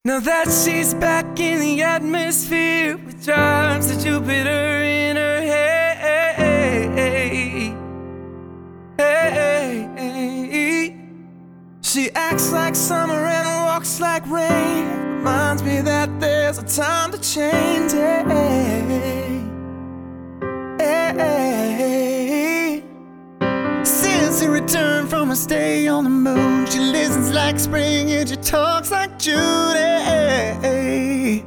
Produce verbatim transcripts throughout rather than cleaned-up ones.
Now that she's back in the atmosphere with drives of Jupiter in her head. Hey, she acts like summer and walks like rain. Reminds me that there's a time to change. Hey, hey. Since she returned from a stay on the moon, she listens like spring and she talks like June. Hey,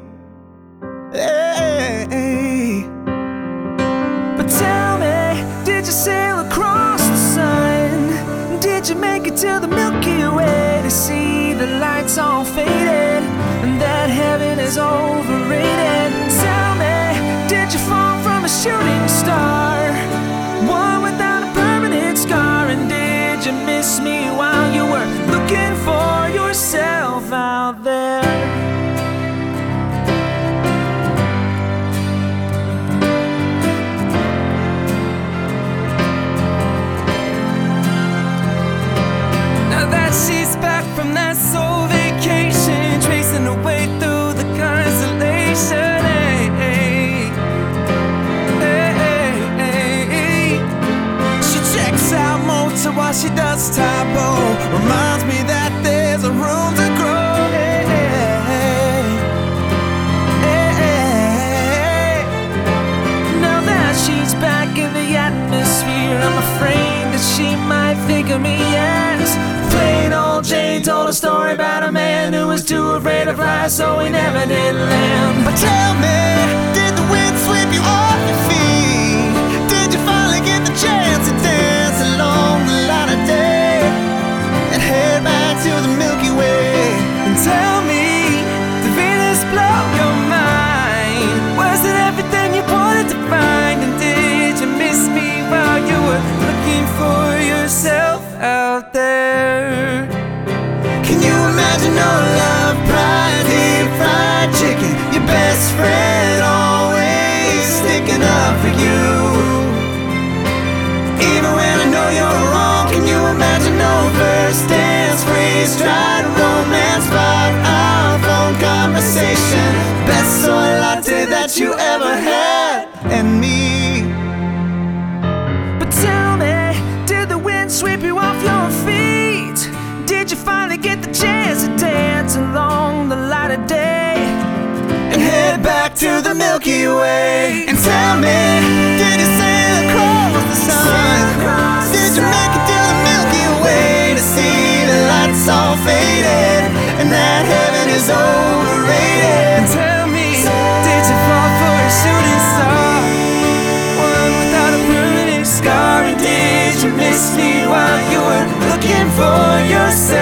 hey. But tell me, did you sail across the sun? Did you make it to the Milky Way to see the lights all faded and that heaven is overrated? Tell me, did you fall from a shooting star, one without a permanent scar? And did you miss me while you were looking for yourself out there? She's back from that soul vacation, tracing her way through the constellation. Hey, hey, hey, hey. She checks out Mozart while she does Typo. Reminds me that there's a room to grow. Hey, hey, hey. Now that she's back in the atmosphere, I'm afraid that she might think of me as plain old Jane told a story about a man who was too afraid to fly, so he never did land. But tell me, did the wind sweep you off your feet? Did you finally get the chance to dance along the light of day and head back to the Milky Way? And tell me, did Venus blow your mind? Was it everything you wanted to find? And did you miss me while you were looking for yourself out there? Can you imagine no love, pride, deep fried chicken, your best friend always sticking up for you? Even when I know you're wrong, can you imagine no first dance, freeze-dried romance, bar, our phone conversation, best soy latte that you ever had, and me? But tell me, did the wind sweep you off your feet? Did you finally get the chance to dance along the light of day and head back to the Milky Way? And tell me, did you sail across the sun? Did you make it to the Milky Way to see the lights all faded and that heaven is overrated? And tell me, did you fall for a shooting star, one without a permanent scar? And did you miss me while you were looking for yourself